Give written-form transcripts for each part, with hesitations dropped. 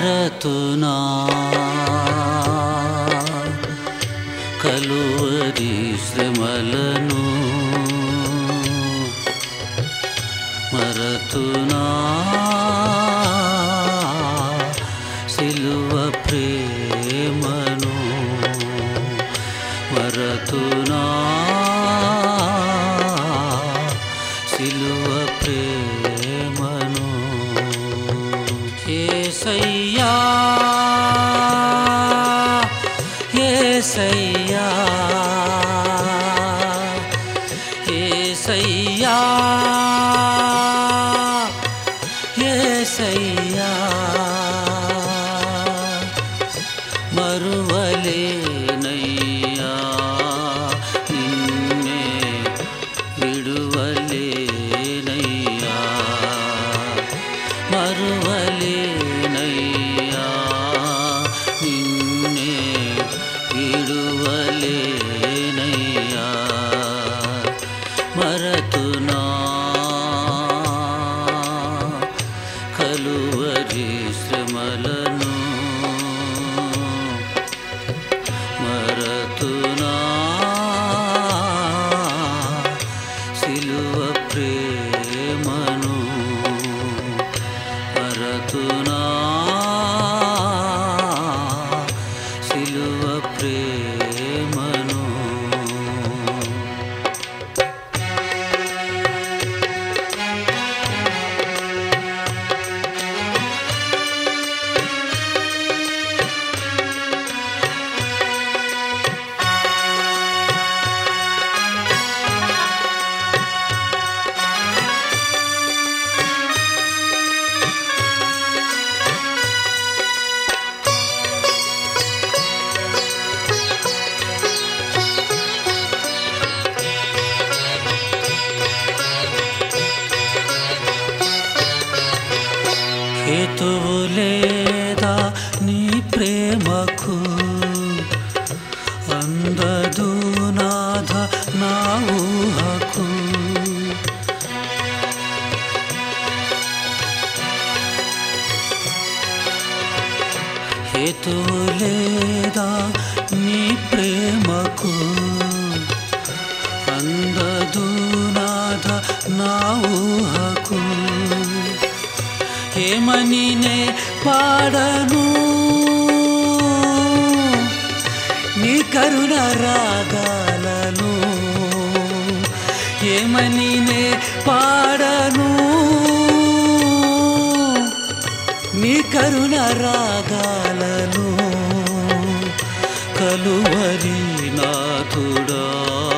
మరతునా కలువరి శ్రమలను మరతునా సిలువ ప్రేమను మరతునా సిలువ ప్రేమను యేసయ్యా యేసయ్యా యేసయ్యా యేసయ్యా మరువలేనయ్యా నిన్నే విడువలేనయ్యా మరువలేనయ్యా నిన్నే విడువలేనయ్యా మరతునా కలువరి శ్రమలను మరతునా సిలువ ప్రేమను మరతునా సిలువ ప్రేమను హేతువు లేదా నీ ప్రేమకు అందదు నాథ నా ఊహకు హేతువు లేదా నీ ప్రేమకు అందదు నాథ నా ఊహకు ఏమని నే పాడను నీ కరుణ రాగాలను ఏమని నే పాడను నీ కరుణ రాగాలను కలువరి నాథుడా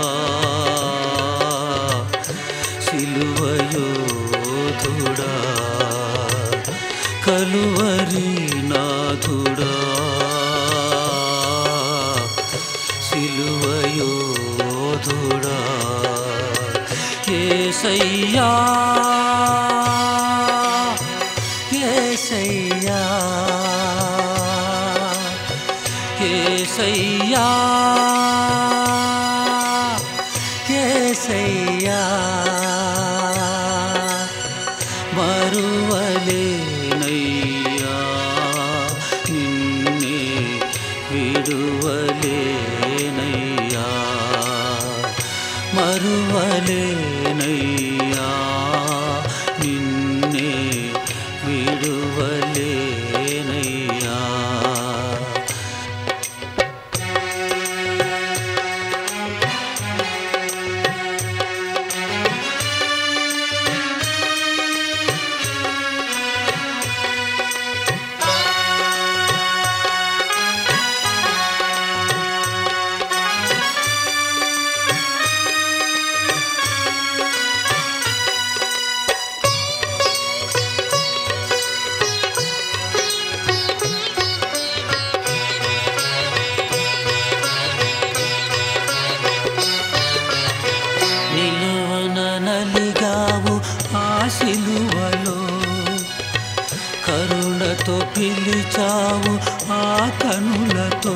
సిలువయోధుడా కలువరి నాథుడా సిలువయోధుడా యేసయ్యా యేసయ్యా యేసయ్యా యేసయ్యా మరువలేనయ్యా నిన్నే విడువలేనయ్యా మరువలేనయ్యా నిన్నే విడువలేనయ్యా నలిగావు ఆ సిలువలో కరుణతో పిలిచావు ఆ కనులతో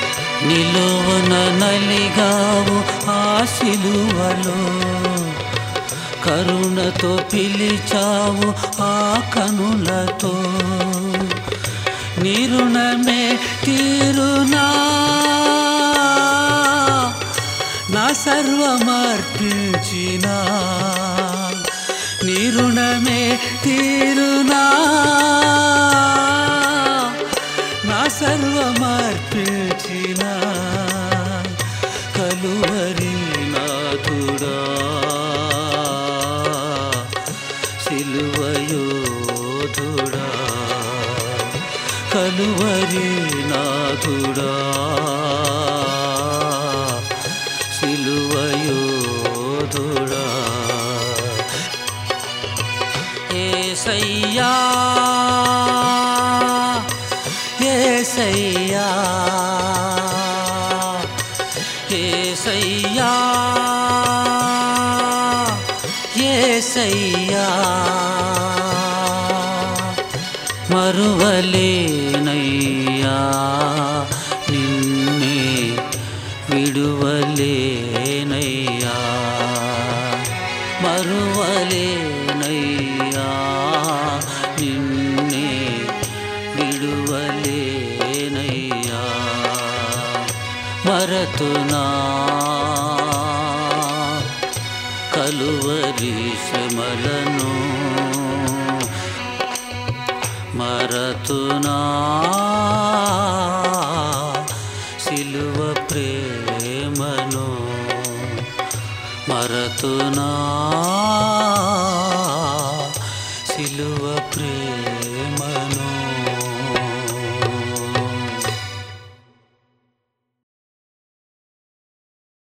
నిలువన నలిగావు ఆ సిలువలో కరుణతో పిలిచావు ఆ కనులతో, నీ రుణమే తీరునా, నా సర్వమర్పించినా, నీ రుణమే తీరునా, నా సర్వమర్పించినా, కలువరి నాథుడా, సిలువయోధుడా, కలువరి నాథుడా, సిలువయోధుడా. యేసయ్యా యేసయ్యా యేసయ్యా యేసయ్యా, మరువలేనయ్యా నిన్నే విడువలేనయ్యా, మరువలేనయ్యా నిన్నే విడువలేనయ్యా, మరతునా కలువరి శ్రమలను, మరతునా సిలువ ప్రేమను, మరతునా